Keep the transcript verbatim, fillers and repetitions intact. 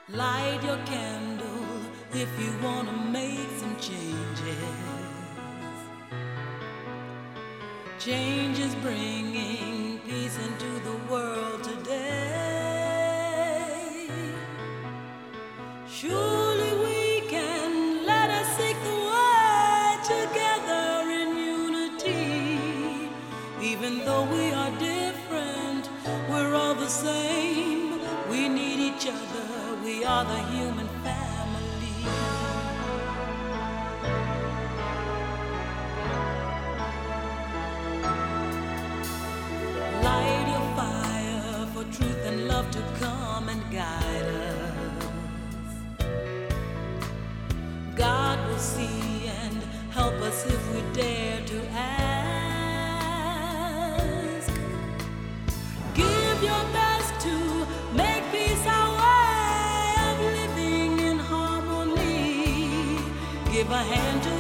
Light your candle if you want to make some changes. Change is bringing peace into the world today. Surely we can let us seek the way together in unity. Even though we are different, we're all the same. We need each other. We are the human family. Light your fire for truth and love to come and guide us. God will see and help us if we dare to ask. Give your best to make peace our way of living in harmony. Give a hand to